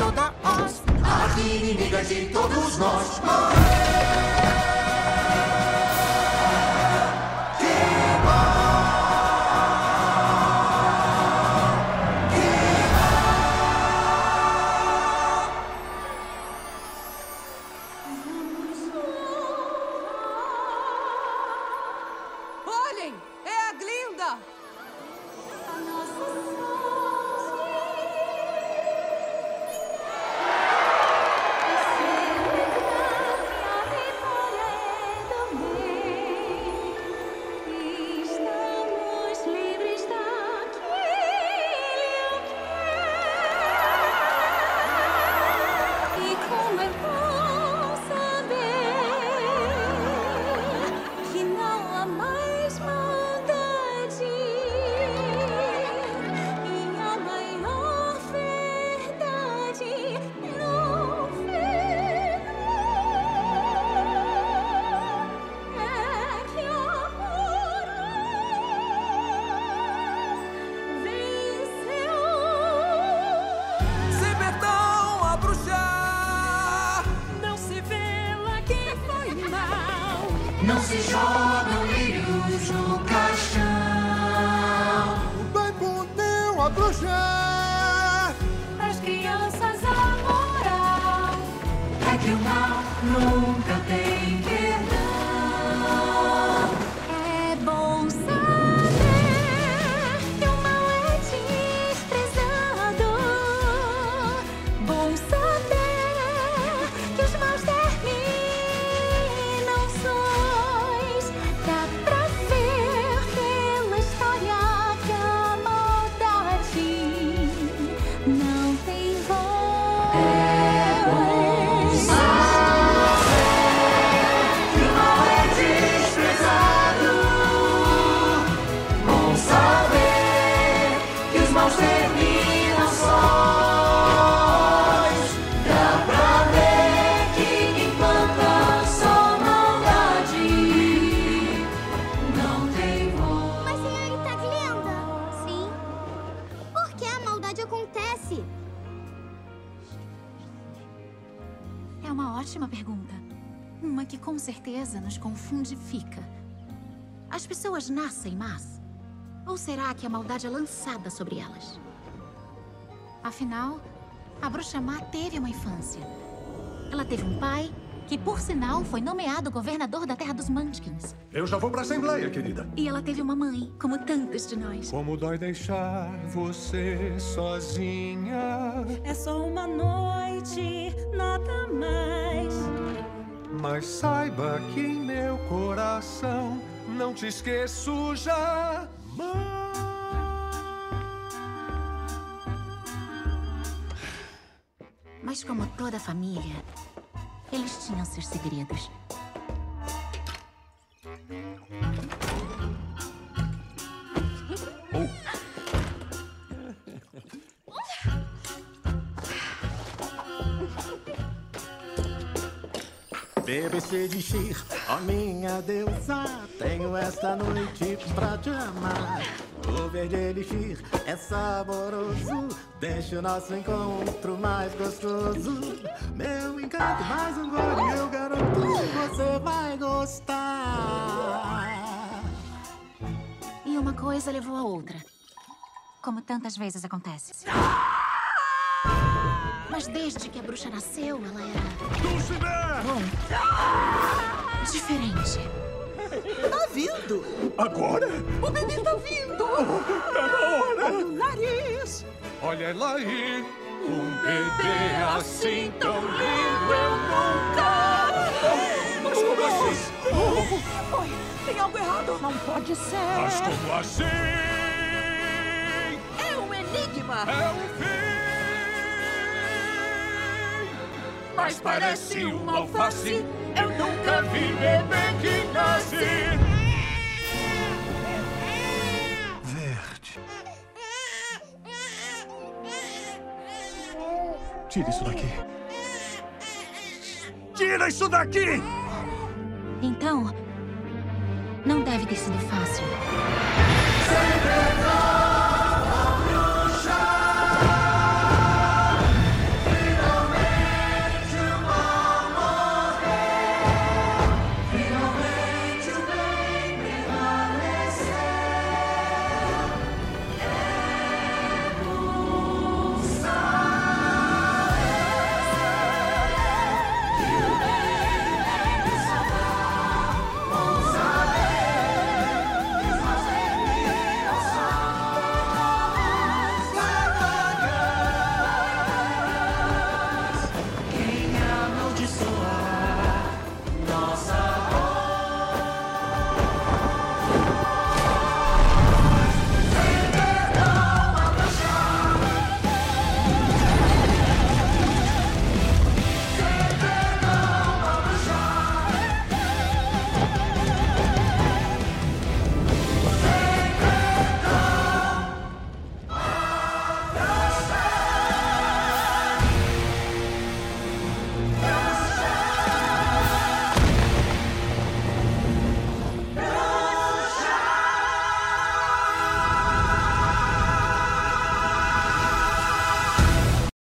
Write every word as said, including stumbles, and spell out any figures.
toda Oz, a inimiga de todos nós. Olhem! É a Glinda! Não se jogam lírios no caixão. Vai poder abrochar. As crianças a moral É que o mal nunca tem perdão. é bom saber que o mal é desprezado. Bom saber que os maus terminam sós. Dá pra ver pela história que a maldade não tem voz. É bom saber que o mal é desprezado. Bom saber que os maus terminam sós. Dá pra ver que quem planta só maldade não tem voz. Mas, senhorita Glinda? Sim? Por que a maldade acontece? É uma ótima pergunta. Uma que com certeza nos confunde e fica. As pessoas nascem más? Ou será que a maldade é lançada sobre elas? Afinal, a Bruxa Má teve uma infância. Ela teve um pai que, por sinal, foi nomeado governador da Terra dos Munchkins. Eu já vou pra Assembleia, querida. E ela teve uma mãe, como tantos de nós. Como dói deixar você sozinha. É só uma noite, nada mais. Mas saiba que em meu coração não te esqueço jamais. Mas como toda família, eles tinham seus segredos. B B C de Xir, ó minha deusa, tenho esta noite pra te amar. O verde elixir é saboroso, deixa o nosso encontro mais gostoso. Meu encanto, mais um gole, eu garanto que você vai gostar. E uma coisa levou a outra. Como tantas vezes acontece. Mas desde que a bruxa nasceu, ela era... Dulcinea! Bom, diferente. Tá vindo! Agora? O bebê tá vindo! Tá na hora! Olha o nariz! Olha ela aí! Um bebê assim tão lindo eu nunca... Mas como assim? O que foi? Tem algo errado? Não pode ser! Mas como assim? É um enigma! É um fim! Mas parece uma alface. Eu nunca vi bebê que nasce. Verde. Tira isso daqui. Tira isso daqui! Então, não deve ter sido fácil. Sempre